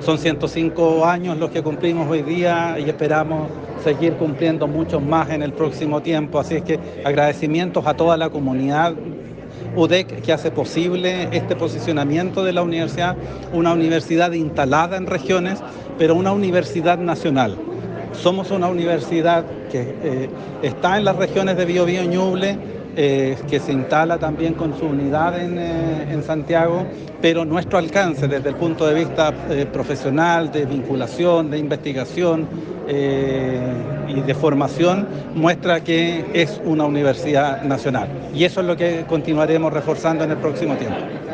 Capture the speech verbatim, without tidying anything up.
Son ciento cinco años los que cumplimos hoy día y esperamos seguir cumpliendo muchos más en el próximo tiempo. Así es que agradecimientos a toda la comunidad U D E C que hace posible este posicionamiento de la universidad, una universidad instalada en regiones, pero una universidad nacional. Somos una universidad que eh, está en las regiones de Biobío y Ñuble, eh, que se instala también con su unidad en, eh, en Santiago, pero nuestro alcance desde el punto de vista eh, profesional, de vinculación, de investigación eh, y de formación, muestra que es una universidad nacional. Y eso es lo que continuaremos reforzando en el próximo tiempo.